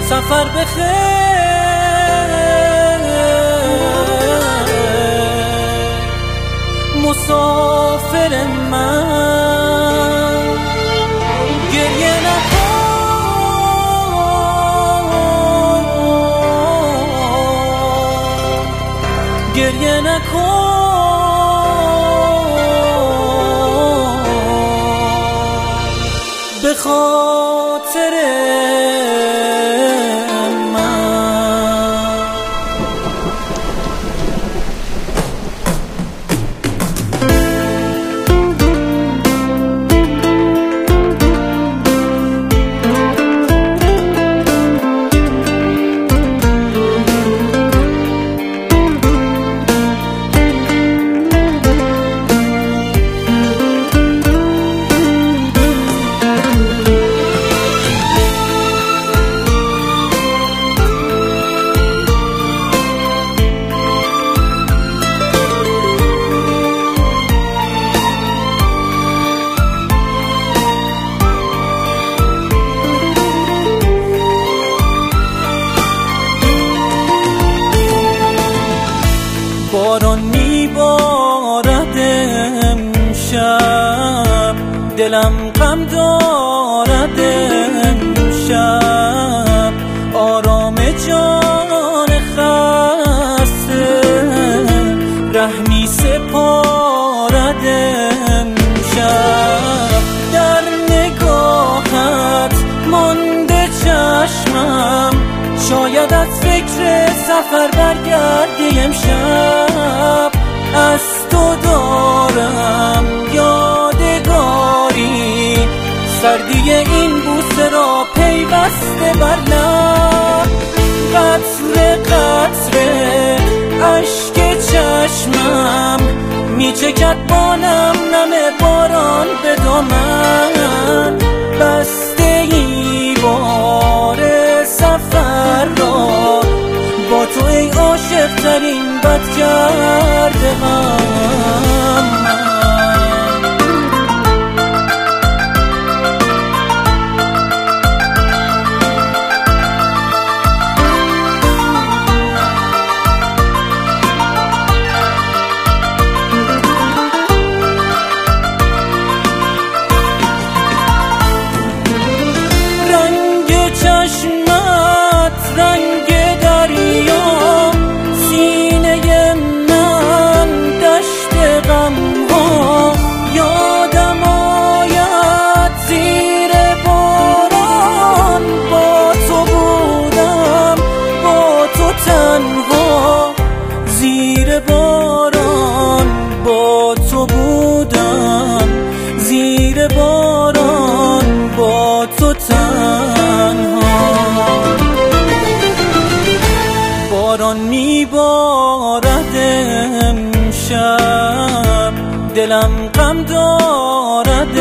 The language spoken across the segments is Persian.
سفر بخیر مسافر من. گریه نکن گریه نکن به خاطر باران میبارد امشب، دلم غم دارد امشب، آرام جان خسته رحمی سپارد امشب. در نگاهت مانده چشمم، شاید از فکر سفر برگردی امشب. از تو دارم یادگاری، سردی این بوسه را پیوسته بر لب. قطره قطره اشک چشمم میچکد با نم نم باران به دامن. بسته ای بار سفر را با تو ای عاشق ترین بد کرده من. زیر باران با تو بودم، زیر باران با تو تنها. باران میبارد امشب، دلم غم دارد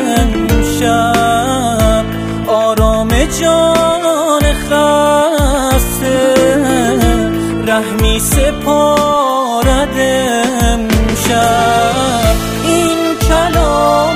امشب، آرام جان خسته رحمی سپارد امشب. این کلام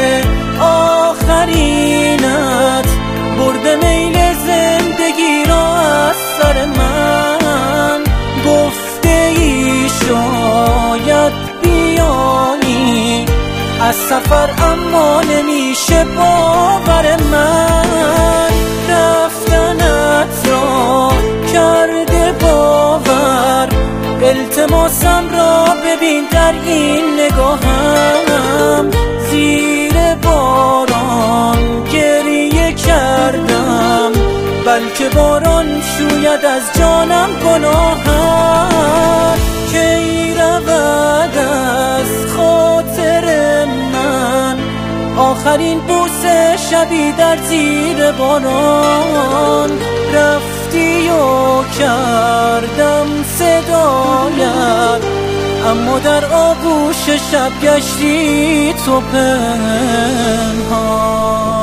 آخرینت برده میل زندگی را از سر من. گفته ای شاید بیایی از سفر، اما نمیشه باور من. رفتنت را کرده باور، التماسم را ببین در این نگاهم. زیر باران گریه کردم، بلکه باران شوید از جانم گناهم. کی رود از خاطر من آخرین بوسه شبی در زیر باران. رفتی و کردم صدایت، اما در آغوش شب گشتی تو پنهان.